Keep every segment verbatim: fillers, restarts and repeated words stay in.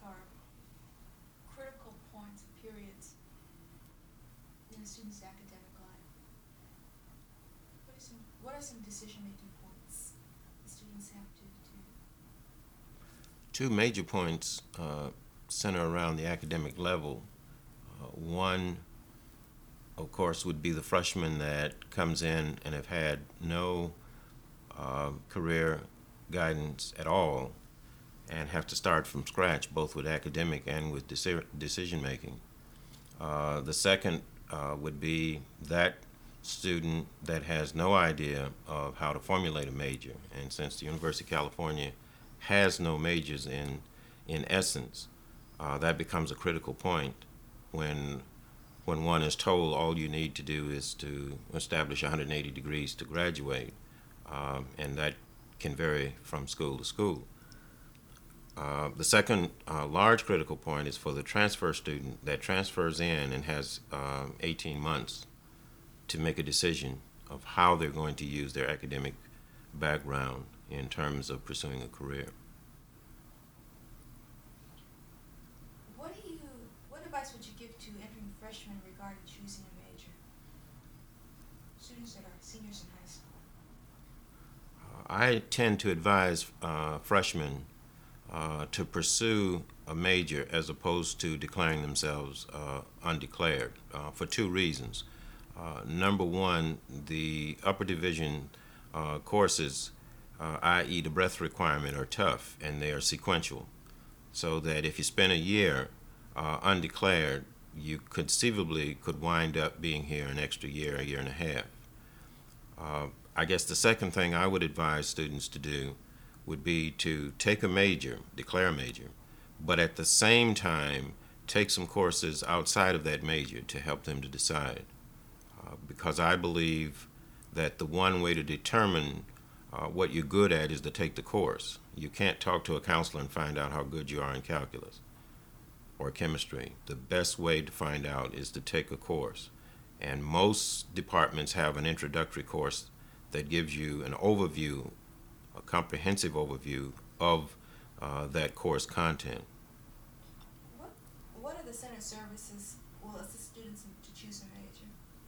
are critical points, periods in a student's academic life? What are some, what are some decision-making points the students have to, to Two major points uh, center around the academic level. Uh, one, of course, would be the freshman that comes in and have had no uh, career guidance at all and have to start from scratch, both with academic and with deci- decision making. Uh, the second uh, would be that student that has no idea of how to formulate a major. And since the University of California has no majors in, in essence, uh, that becomes a critical point when, when one is told all you need to do is to establish one hundred eighty degrees to graduate. Um, and that can vary from school to school. Uh, the second uh, large critical point is for the transfer student that transfers in and has um, eighteen months to make a decision of how they're going to use their academic background in terms of pursuing a career. what do you what advice would you give to entering freshmen regarding choosing a major? Students that are seniors in high school. Uh, I tend to advise uh, freshmen uh, to pursue a major as opposed to declaring themselves uh, undeclared uh, for two reasons. Uh, number one, the upper division uh, courses, uh, that is the breadth requirement, are tough and they are sequential. So that if you spend a year uh, undeclared, you conceivably could wind up being here an extra year, a year and a half. Uh, I guess the second thing I would advise students to do would be to take a major, declare a major, but at the same time take some courses outside of that major to help them to decide. Uh, because I believe that the one way to determine uh, what you're good at is to take the course. You can't talk to a counselor and find out how good you are in calculus or chemistry. The best way to find out is to take a course. And most departments have an introductory course that gives you an overview, a comprehensive overview of uh, that course content. What what are the center services will assist students in, to choose a major?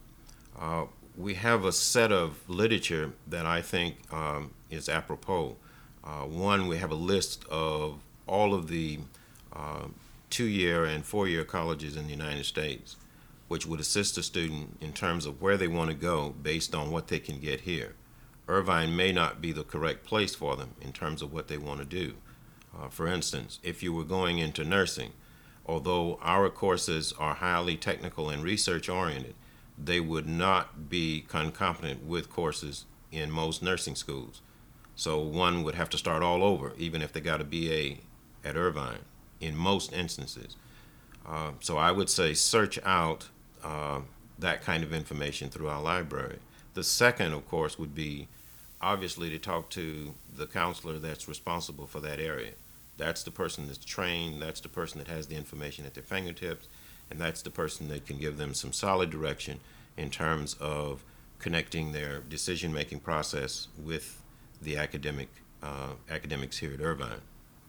Uh, we have a set of literature that I think um, is apropos. Uh, one, we have a list of all of the uh, two-year and four-year colleges in the United States, which would assist a student in terms of where they want to go based on what they can get here. Irvine may not be the correct place for them in terms of what they want to do. Uh, for instance, if you were going into nursing, although our courses are highly technical and research-oriented, they would not be concomitant with courses in most nursing schools. So one would have to start all over, even if they got a B A at Irvine, in most instances. Uh, so I would say search out uh, that kind of information through our library. The second, of course, would be obviously to talk to the counselor that's responsible for that area. That's the person that's trained, that's the person that has the information at their fingertips, and that's the person that can give them some solid direction in terms of connecting their decision-making process with the academic uh, academics here at Irvine.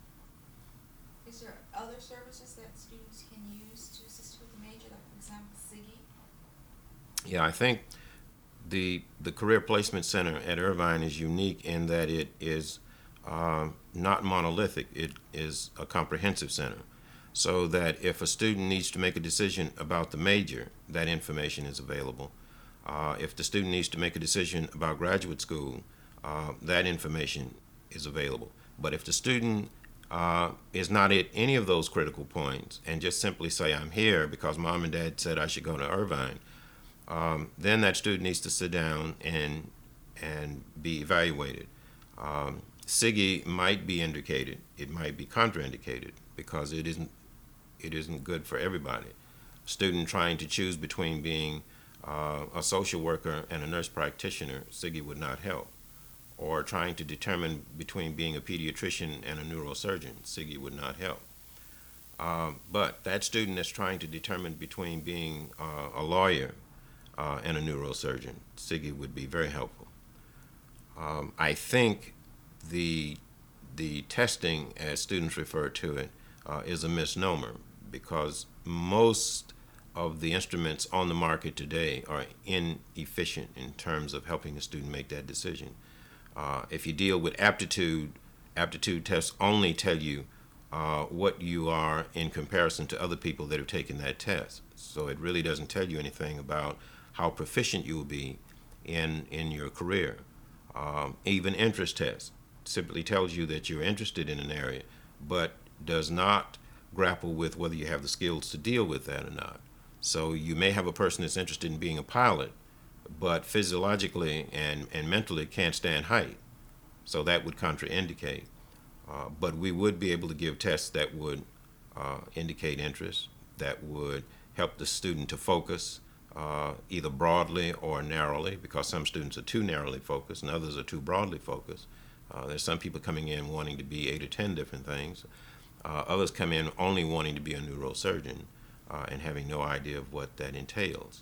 Is there other services that students can use to assist with the major, like for example, SIGI? Yeah, I think the the Career Placement Center at Irvine is unique in that it is um, not monolithic. It is a comprehensive center, so that if a student needs to make a decision about the major, that information is available. Uh, if the student needs to make a decision about graduate school, uh, that information is available. But if the student uh, is not at any of those critical points and just simply say, I'm here because mom and dad said I should go to Irvine, um, then that student needs to sit down and and be evaluated. Um, SIGI might be indicated, it might be contraindicated because it isn't it isn't good for everybody. A student trying to choose between being uh, a social worker and a nurse practitioner, SIGI would not help. Or trying to determine between being a pediatrician and a neurosurgeon, SIGI would not help. Um, but that student that's trying to determine between being uh, a lawyer uh, and a neurosurgeon, SIGI would be very helpful. Um, I think the the testing, as students refer to it, uh, is a misnomer, because most of the instruments on the market today are inefficient in terms of helping a student make that decision. Uh, if you deal with aptitude, aptitude tests only tell you uh, what you are in comparison to other people that have taken that test. So it really doesn't tell you anything about how proficient you will be in, in your career. Um, even interest tests simply tells you that you're interested in an area, but does not grapple with whether you have the skills to deal with that or not. So you may have a person that's interested in being a pilot, but physiologically and, and mentally can't stand height. So that would contraindicate. Uh, but we would be able to give tests that would uh, indicate interest, that would help the student to focus uh, either broadly or narrowly, because some students are too narrowly focused and others are too broadly focused. Uh, there's some people coming in wanting to be eight or ten different things. Uh, others come in only wanting to be a neurosurgeon uh, and having no idea of what that entails.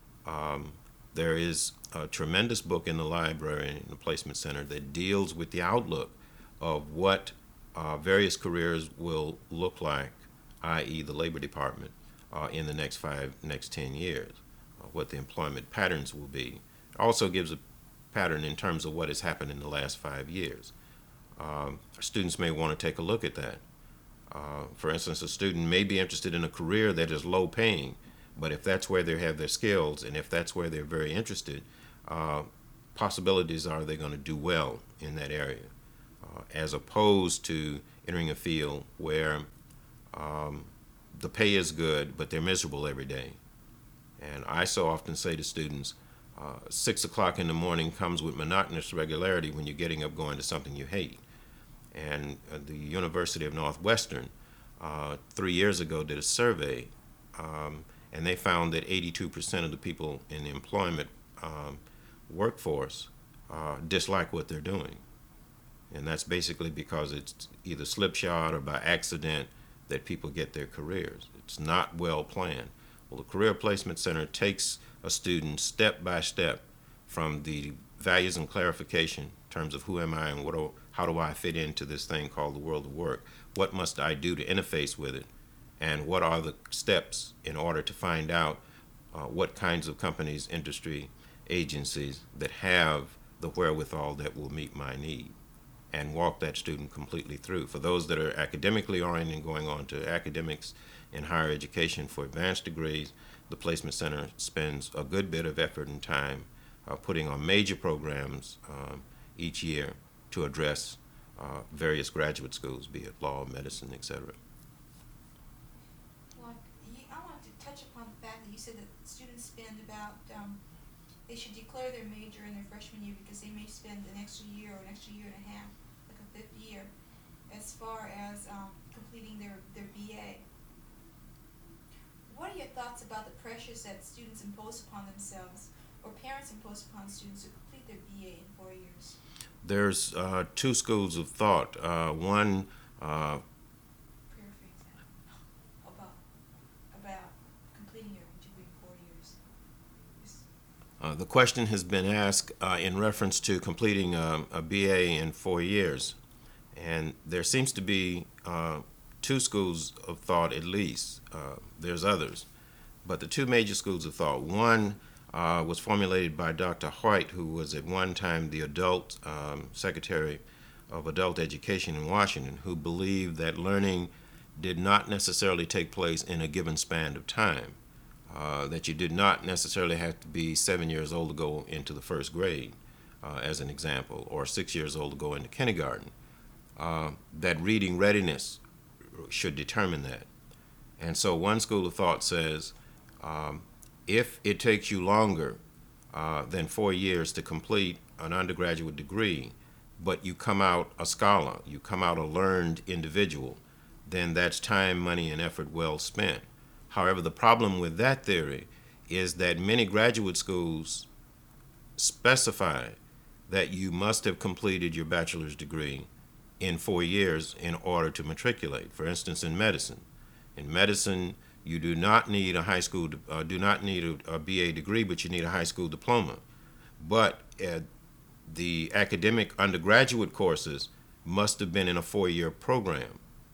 Um, there is a tremendous book in the library, in the placement center, that deals with the outlook of what uh, various careers will look like, that is the labor department, uh, in the next five, next ten years, uh, what the employment patterns will be. It also gives a pattern in terms of what has happened in the last five years. Um, students may want to take a look at that. Uh, for instance, a student may be interested in a career that is low paying, but if that's where they have their skills and if that's where they're very interested, uh, possibilities are they're going to do well in that area, uh, as opposed to entering a field where um, the pay is good, but they're miserable every day. And I so often say to students, uh, six o'clock in the morning comes with monotonous regularity when you're getting up going to something you hate. And uh, the University of Northwestern uh, three years ago did a survey, um, and they found that eighty-two percent of the people in the employment um, workforce uh, dislike what they're doing. And that's basically because it's either slipshod or by accident that people get their careers. It's not well planned. Well, the Career Placement Center takes a student step by step from the values and clarification in terms of who am I and what do, how do I fit into this thing called the world of work? What must I do to interface with it? And what are the steps in order to find out uh, what kinds of companies, industry, agencies that have the wherewithal that will meet my need, and walk that student completely through. For those that are academically oriented and going on to academics in higher education for advanced degrees, the Placement Center spends a good bit of effort and time uh, putting on major programs um, each year to address uh, various graduate schools, be it law, medicine, et cetera. Like, you, I want to touch upon the fact that you said that students spend about, um, they should declare their major in their freshman year because they may spend an extra year or an extra year and a half, like a fifth year, as far as um, completing their, their B A. What are your thoughts about the pressures that students impose upon themselves or parents impose upon students to complete their B A in four years? There's uh, two schools of thought. Uh, one, uh, Prayer, for example, about, about completing your degree in four years. Yes. uh, the question has been asked uh, in reference to completing a, a B A in four years. And there seems to be uh, two schools of thought at least. Uh, there's others. But the two major schools of thought, one uh, was formulated by Doctor White, who was at one time the adult um, Secretary of Adult Education in Washington, who believed that learning did not necessarily take place in a given span of time, uh, that you did not necessarily have to be seven years old to go into the first grade, uh, as an example, or six years old to go into kindergarten, uh, that reading readiness should determine that. And so one school of thought says, um, if it takes you longer uh, than four years to complete an undergraduate degree, but you come out a scholar, you come out a learned individual, then that's time, money, and effort well spent. However, the problem with that theory is that many graduate schools specify that you must have completed your bachelor's degree in four years in order to matriculate. For instance, in medicine. In medicine, you do not need a high school, uh, do not need a, a B A degree, but you need a high school diploma. But uh, the academic undergraduate courses must have been in a four-year program.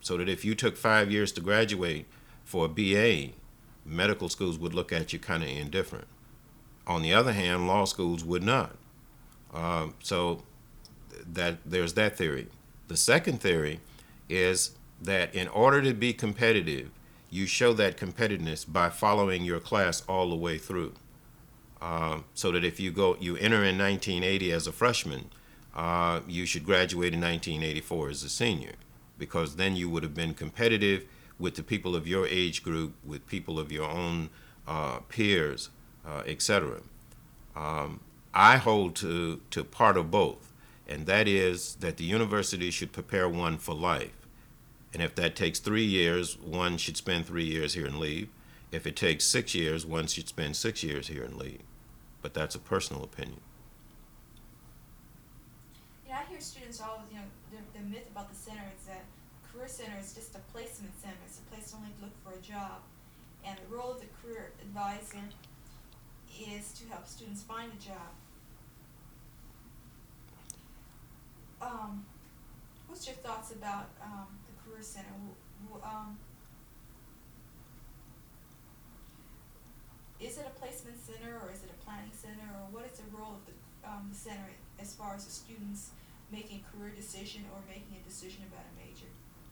so that if you took five years to graduate for a B A, medical schools would look at you kind of indifferent. On the other hand, law schools would not. Um, so that there's that theory. The second theory is that in order to be competitive, you show that competitiveness by following your class all the way through. Um, so that if you go, you enter in nineteen eighty as a freshman, uh, you should graduate in nineteen eighty-four as a senior, because then you would have been competitive with the people of your age group, with people of your own uh, peers, uh, et cetera. Um, I hold to, to part of both, and that is that the university should prepare one for life. And if that takes three years, one should spend three years here and leave. If it takes six years, one should spend six years here and leave. But that's a personal opinion. You know, I hear students all, you know, the, the myth about the center is that career center is just a placement center. It's a place only to look for a job. And the role of the career advisor is to help students find a job. Um, what's your thoughts about um, the career center? W- w- um, is it a placement center, or is it a planning center, or what is the role of the, um, the center as far as the students making a career decision or making a decision about a major?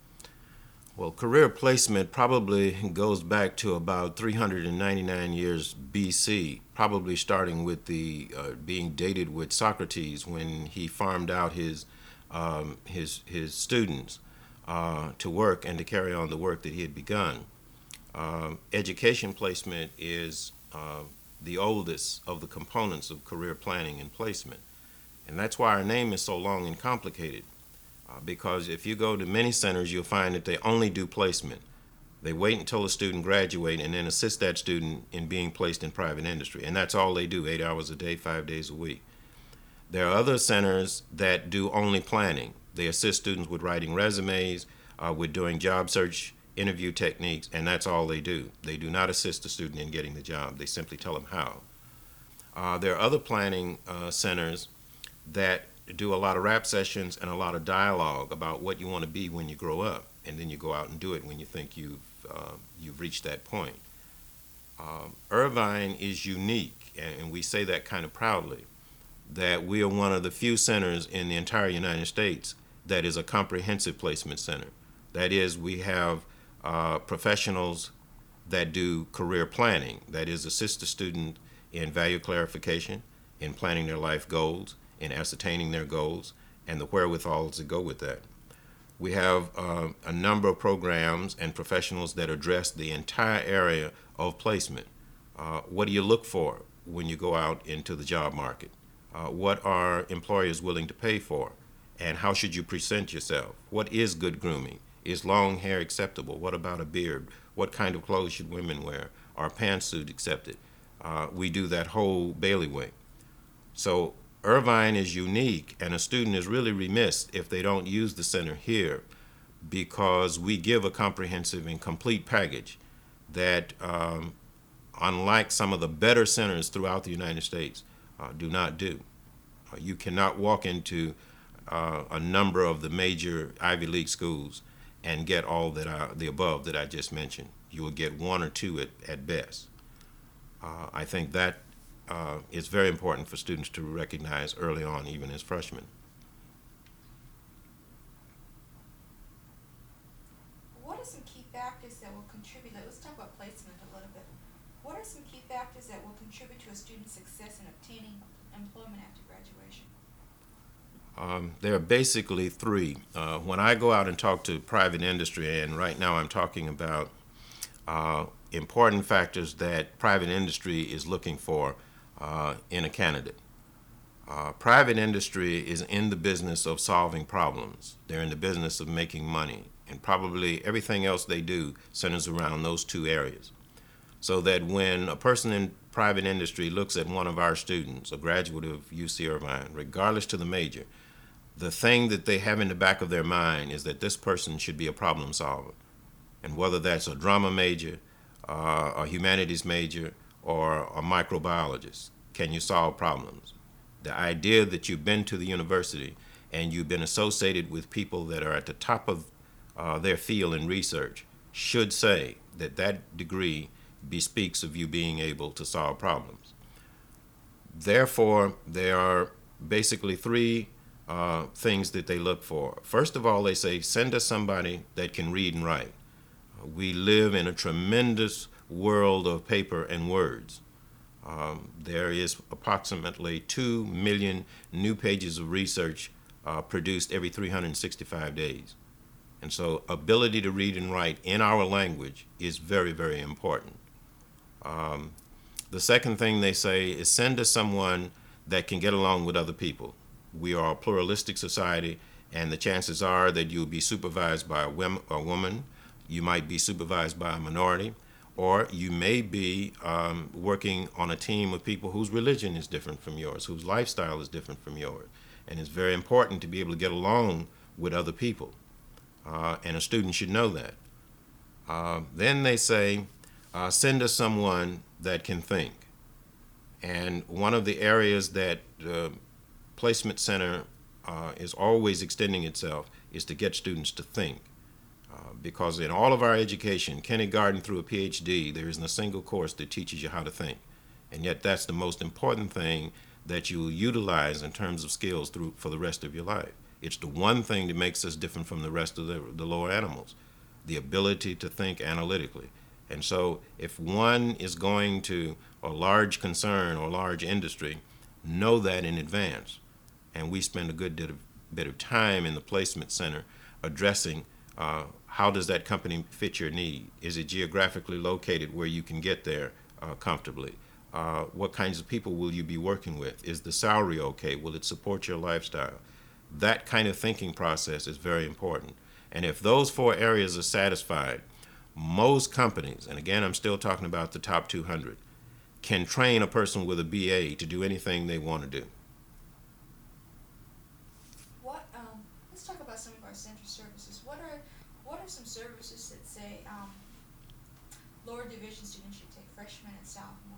Well, career placement probably goes back to about three hundred ninety-nine years B C, probably starting with the uh, being dated with Socrates when he farmed out his um, his his students uh, to work and to carry on the work that he had begun. Um, education placement is uh, the oldest of the components of career planning and placement, and that's why our name is so long and complicated. Uh, because if you go to many centers, you'll find that they only do placement. They wait until a student graduates and then assist that student in being placed in private industry. And that's all they do, eight hours a day, five days a week. There are other centers that do only planning. They assist students with writing resumes, uh, with doing job search interview techniques, and that's all they do. They do not assist the student in getting the job. They simply tell them how. Uh, there are other planning uh, centers that do a lot of rap sessions and a lot of dialogue about what you want to be when you grow up, and then you go out and do it when you think you've uh, you've reached that point. Um, Irvine is unique, and we say that kind of proudly, that we are one of the few centers in the entire United States that is a comprehensive placement center. That is, we have uh, professionals that do career planning, that is, assist the student in value clarification, in planning their life goals, in ascertaining their goals, and the wherewithal to go with that. We have uh, a number of programs and professionals that address the entire area of placement. Uh, what do you look for when you go out into the job market? Uh, what are employers willing to pay for? And how should you present yourself? What is good grooming? Is long hair acceptable? What about a beard? What kind of clothes should women wear? Are pantsuit accepted? Uh, we do that whole bailiwick. So Irvine is unique, and a student is really remiss if they don't use the center here, because we give a comprehensive and complete package that, um, unlike some of the better centers throughout the United States, uh, do not do. Uh, you cannot walk into uh, a number of the major Ivy League schools and get all that I, the above that I just mentioned. You will get one or two at, at best. Uh, I think that Uh, it's very important for students to recognize early on, even as freshmen. What are some key factors that will contribute? Let's talk about placement a little bit. What are some key factors that will contribute to a student's success in obtaining employment after graduation? Um, there are basically three. Uh, when I go out and talk to private industry, and right now I'm talking about uh, important factors that private industry is looking for Uh, in a candidate. Uh, private industry is in the business of solving problems. They're in the business of making money, and probably everything else they do centers around those two areas. So that when a person in private industry looks at one of our students, a graduate of U C Irvine, regardless to the major, the thing that they have in the back of their mind is that this person should be a problem solver. And whether that's a drama major, uh, a humanities major, or a microbiologist, can you solve problems? The idea that you've been to the university and you've been associated with people that are at the top of uh, their field in research should say that that degree bespeaks of you being able to solve problems. Therefore, there are basically three uh, things that they look for. First of all, they say, send us somebody that can read and write. We live in a tremendous world of paper and words. Um, there is approximately two million new pages of research uh, produced every three hundred sixty-five days. And so ability to read and write in our language is very, very important. Um, the second thing they say is send us someone that can get along with other people. We are a pluralistic society, and the chances are that you'll be supervised by a, wom- a woman, you might be supervised by a minority, or you may be um, working on a team of people whose religion is different from yours, whose lifestyle is different from yours. And it's very important to be able to get along with other people. Uh, and a student should know that. Uh, then they say, uh, send us someone that can think. And one of the areas that the Placement Center uh, is always extending itself is to get students to think. Uh, because in all of our education, kindergarten through a P H D, there isn't a single course that teaches you how to think. And yet that's the most important thing that you will utilize in terms of skills through for the rest of your life. It's the one thing that makes us different from the rest of the, the lower animals, the ability to think analytically. And so if one is going to a large concern or large industry, know that in advance. And we spend a good bit of, bit of time in the Placement Center addressing uh, how does that company fit your need? Is it geographically located where you can get there uh, comfortably? Uh, what kinds of people will you be working with? Is the salary okay? Will it support your lifestyle? That kind of thinking process is very important. And if those four areas are satisfied, most companies, and again, I'm still talking about the top two hundred, can train a person with a B A to do anything they want to do. What, um, let's talk about some of our center services. What are, what are some services that say, um, lower division students should take, freshmen and sophomore?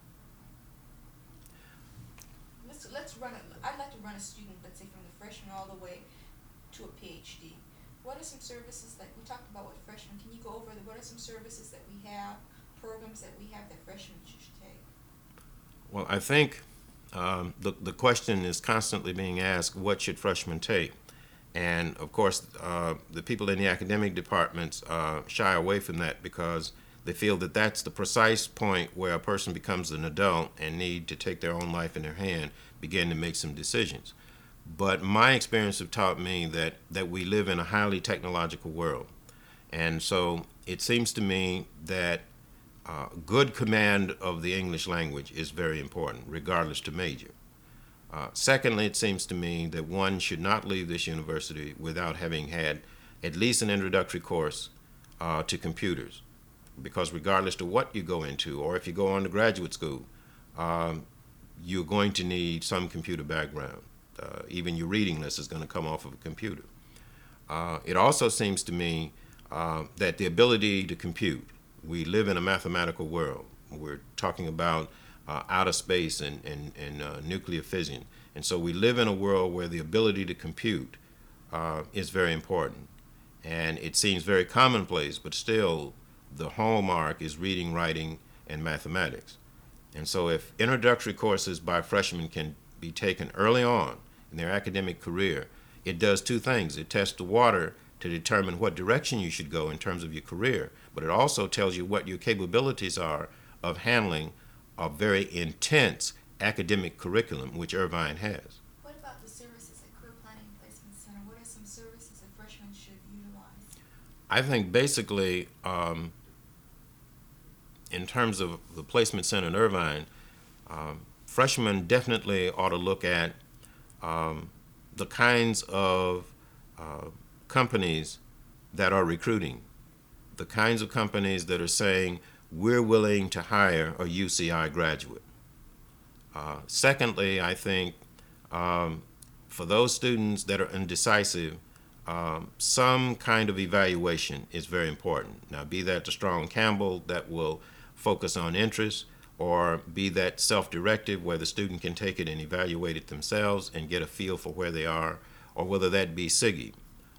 Let's, let's run a, I'd like to run a student, let's say from the freshman all the way to a P H D. What are some services that, we talked about with freshmen, can you go over, the, what are some services that we have, programs that we have that freshmen should take? Well, I think um, the, the question is constantly being asked, what should freshmen take? And of course, uh, the people in the academic departments uh, shy away from that because they feel that that's the precise point where a person becomes an adult and need to take their own life in their hand, begin to make some decisions. But my experience have taught me that, that we live in a highly technological world. And so it seems to me that uh, good command of the English language is very important, regardless to major. Uh, secondly, it seems to me that one should not leave this university without having had at least an introductory course uh, to computers. Because regardless to what you go into, or if you go on to graduate school, um, you're going to need some computer background. Uh, even your reading list is going to come off of a computer. Uh, it also seems to me uh, that the ability to compute, we live in a mathematical world. We're talking about uh, outer space and, and, and uh, nuclear fission. And so we live in a world where the ability to compute uh, is very important. And it seems very commonplace, but still the hallmark is reading, writing, and mathematics. And so if introductory courses by freshmen can be taken early on in their academic career, it does two things. It tests the water to determine what direction you should go in terms of your career, but it also tells you what your capabilities are of handling a very intense academic curriculum, which Irvine has. What about the services at Career Planning and Placement Center? What are some services that freshmen should utilize? I think basically, um, in terms of the Placement Center in Irvine, um, freshmen definitely ought to look at um, the kinds of uh, companies that are recruiting, the kinds of companies that are saying, we're willing to hire a U C I graduate. Uh, secondly, I think um, for those students that are indecisive, um, some kind of evaluation is very important. Now, be that the Strong Campbell that will focus on interest, or be that self-directive where the student can take it and evaluate it themselves and get a feel for where they are, or whether that be SIGI.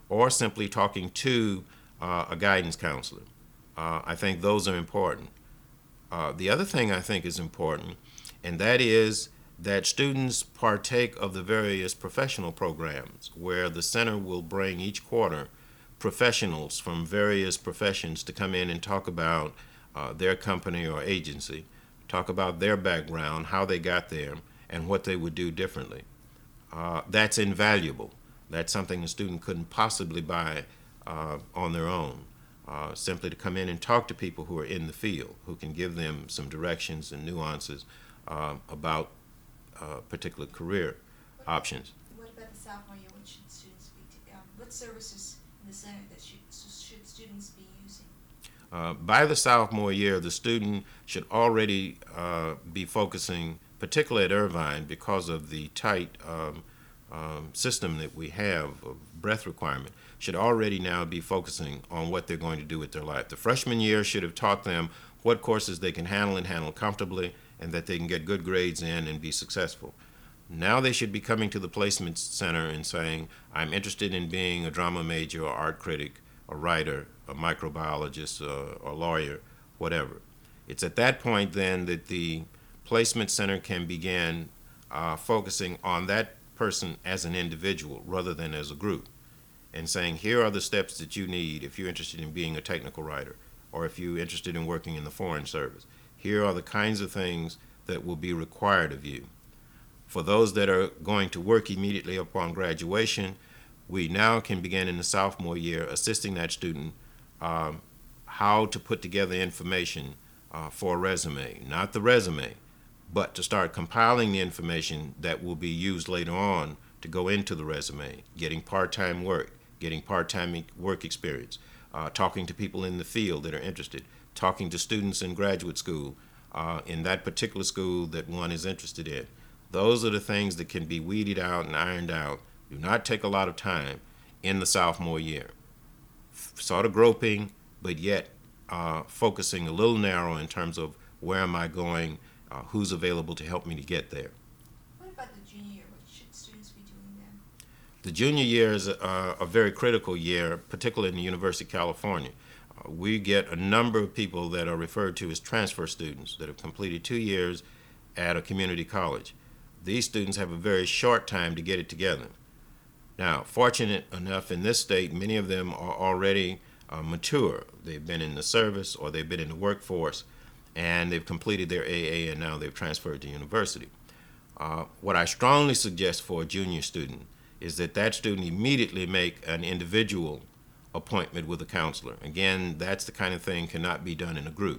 or simply talking to uh, a guidance counselor. Uh, I think those are important. Uh, the other thing I think is important, and that is that students partake of the various professional programs where the center will bring each quarter professionals from various professions to come in and talk about uh, their company or agency, talk about their background, how they got there, and what they would do differently. Uh, that's invaluable. That's something a student couldn't possibly buy uh, on their own. Uh, simply to come in and talk to people who are in the field, who can give them some directions and nuances uh, about uh, particular career What, options. what about the sophomore year? What should students be, t- um, what services in the center that should, s- should students be using? Uh, by the sophomore year, the student should already uh, be focusing, particularly at Irvine, because of the tight um, um, system that we have of breadth requirement, should already now be focusing on what they're going to do with their life. The freshman year should have taught them what courses they can handle and handle comfortably, and that they can get good grades in and be successful. Now they should be coming to the placement center and saying, I'm interested in being a drama major or art critic, a writer, a microbiologist, uh, or lawyer, whatever. It's at that point then that the placement center can begin uh, focusing on that person as an individual rather than as a group, and saying, here are the steps that you need if you're interested in being a technical writer, or if you're interested in working in the Foreign Service. Here are the kinds of things that will be required of you. For those that are going to work immediately upon graduation, we now can begin in the sophomore year assisting that student um, how to put together information uh, for a resume. Not the resume, but to start compiling the information that will be used later on to go into the resume, getting part-time work, getting part-time work experience, uh, talking to people in the field that are interested, talking to students in graduate school uh, in that particular school that one is interested in. Those are the things that can be weeded out and ironed out, do not take a lot of time in the sophomore year. F- sort of groping, but yet uh, focusing a little narrow in terms of where am I going, uh, who's available to help me to get there. What about the junior year? What should students be doing then? The junior year is a, a very critical year, particularly in the University of California. Uh, we get a number of people that are referred to as transfer students that have completed two years at a community college. These students have a very short time to get it together. Now, fortunate enough in this state, many of them are already uh, mature. They've been in the service or they've been in the workforce, and they've completed their A A and now they've transferred to university. Uh, what I strongly suggest for a junior student is that that student immediately make an individual appointment with a counselor. Again, that's the kind of thing cannot be done in a group.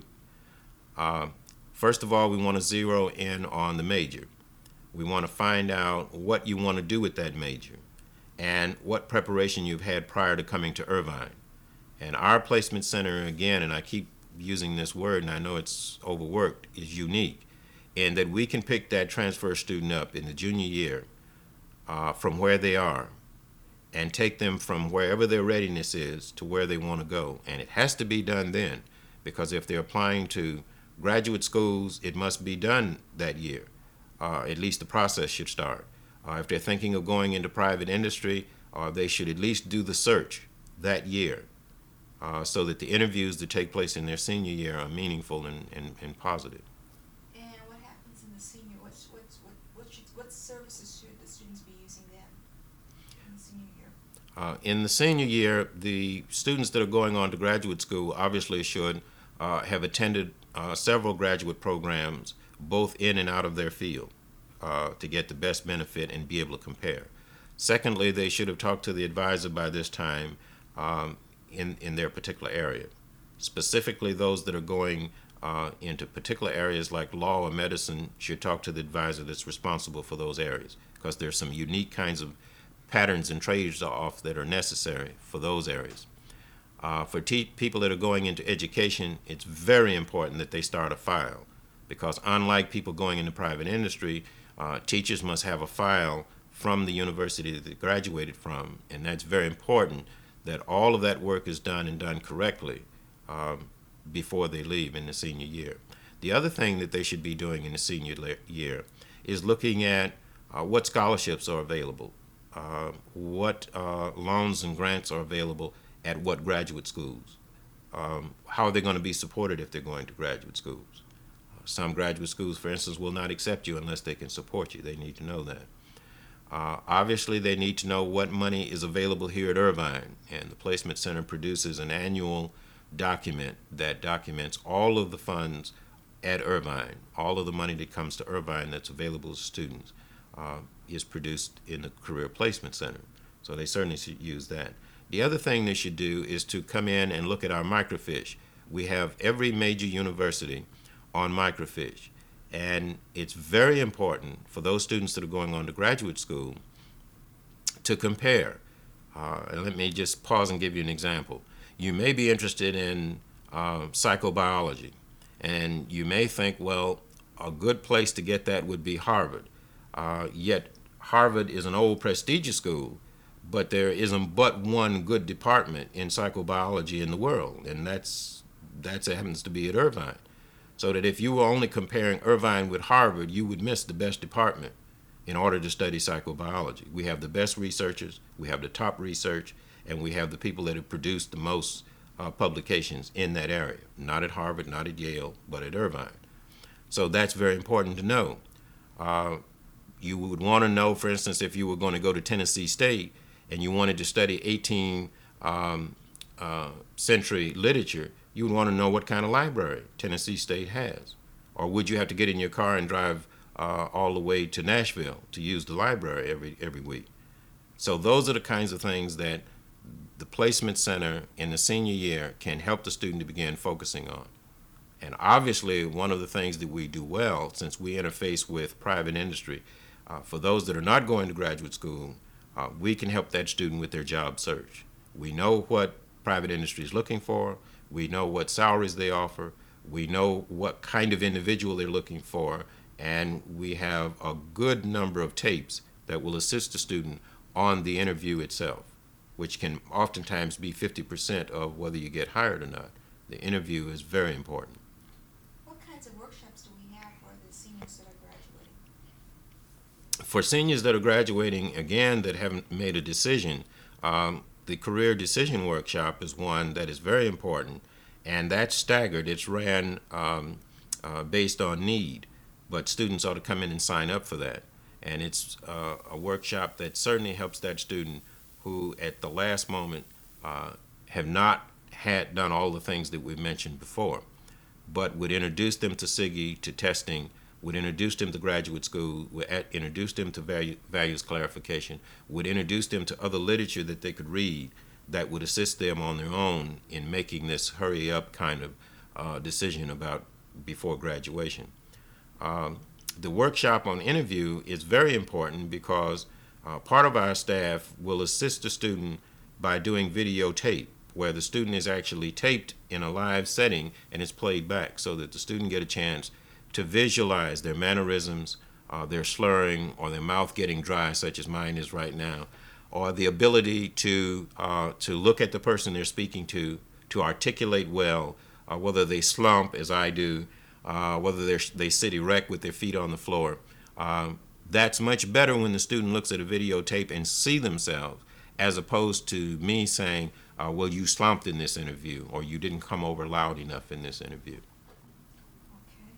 Uh, first of all, we want to zero in on the major. We want to find out what you want to do with that major and what preparation you've had prior to coming to Irvine. And our placement center, again, and I keep using this word and I know it's overworked, is unique in that we can pick that transfer student up in the junior year uh, from where they are and take them from wherever their readiness is to where they want to go. And it has to be done then, because if they're applying to graduate schools, it must be done that year. Uh, at least the process should start. Uh, if they're thinking of going into private industry, uh, they should at least do the search that year uh, so that the interviews that take place in their senior year are meaningful and, and, and positive. And what happens in the senior? What's, what's, what, what, should, what services should the students be using then in the senior year? Uh, in the senior year, the students that are going on to graduate school obviously should uh, have attended uh, several graduate programs both in and out of their field uh, to get the best benefit and be able to compare. Secondly, they should have talked to the advisor by this time um, in, in their particular area. Specifically, those that are going uh, into particular areas like law or medicine should talk to the advisor that's responsible for those areas, because there's some unique kinds of patterns and trade-offs that are necessary for those areas. Uh, for te- people that are going into education, it's very important that they start a file, because unlike people going into private industry, uh, teachers must have a file from the university that they graduated from, and that's very important that all of that work is done and done correctly um, before they leave in the senior year. The other thing that they should be doing in the senior le- year is looking at uh, what scholarships are available. uh, what uh, loans and grants are available at what graduate schools. Um, how are they going to be supported if they're going to graduate schools? Some graduate schools, for instance, will not accept you unless they can support you. They need to know that. Uh, obviously, they need to know what money is available here at Irvine, and the Placement Center produces an annual document that documents all of the funds at Irvine. All of the money that comes to Irvine that's available to students uh, is produced in the Career Placement Center. So they certainly should use that. The other thing they should do is to come in and look at our microfiche. We have every major university on microfiche. And it's very important for those students that are going on to graduate school to compare. Uh, and let me just pause and give you an example. You may be interested in uh, psychobiology, and you may think, well, a good place to get that would be Harvard. Uh, yet Harvard is an old prestigious school, but there isn't but one good department in psychobiology in the world, and that's that's it happens to be at Irvine. So that if you were only comparing Irvine with Harvard, you would miss the best department in order to study psychobiology. We have the best researchers, we have the top research, and we have the people that have produced the most uh, publications in that area. Not at Harvard, not at Yale, but at Irvine. So that's very important to know. Uh, you would want to know, for instance, if you were going to go to Tennessee State and you wanted to study eighteenth um, uh, century literature, you would want to know what kind of library Tennessee State has. Or would you have to get in your car and drive uh, all the way to Nashville to use the library every every week? So those are the kinds of things that the Placement Center in the senior year can help the student to begin focusing on. And obviously, one of the things that we do well, since we interface with private industry, uh, for those that are not going to graduate school, uh, we can help that student with their job search. We know what private industry is looking for. We know what salaries they offer. We know what kind of individual they're looking for. And we have a good number of tapes that will assist the student on the interview itself, which can oftentimes be fifty percent of whether you get hired or not. The interview is very important. What kinds of workshops do we have for the seniors that are graduating? For seniors that are graduating, again, that haven't made a decision, um, the Career Decision Workshop is one that is very important, and that's staggered. It's ran um, uh, based on need, but students ought to come in and sign up for that. And it's uh, a workshop that certainly helps that student who, at the last moment, uh, have not had done all the things that we've mentioned before, but would introduce them to SIGI, to testing, would introduce them to graduate school, would at, introduce them to value, values clarification, would introduce them to other literature that they could read that would assist them on their own in making this hurry up kind of uh, decision about before graduation. Um, the workshop on interview is very important because uh, part of our staff will assist the student by doing videotape, where the student is actually taped in a live setting and is played back so that the student get a chance to visualize their mannerisms, uh, their slurring, or their mouth getting dry, such as mine is right now, or the ability to uh, to look at the person they're speaking to, to articulate well, uh, whether they slump, as I do, uh, whether they're, they sit erect with their feet on the floor. Um, that's much better when the student looks at a videotape and see themselves, as opposed to me saying, uh, well, you slumped in this interview, or you didn't come over loud enough in this interview. Okay.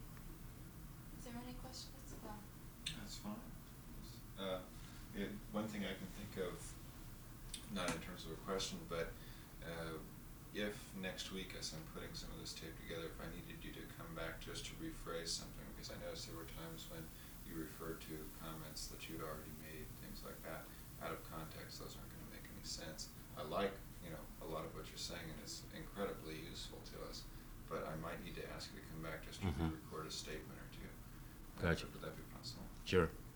Is there any questions about? That's fine. Uh, it, one thing I can think of, not in terms of a question, but uh, if next week, as I'm putting some of this tape together, if I needed you to come back just to rephrase something, because I noticed there were times when you referred to comments that you'd already made, things like that, out of context, those aren't going to make any sense. I like, you know, a lot of what you're saying, and it's incredibly useful to us, but I might need to ask you to come back just to Mhm. record a statement or two. Gotcha. Would that be possible? Sure.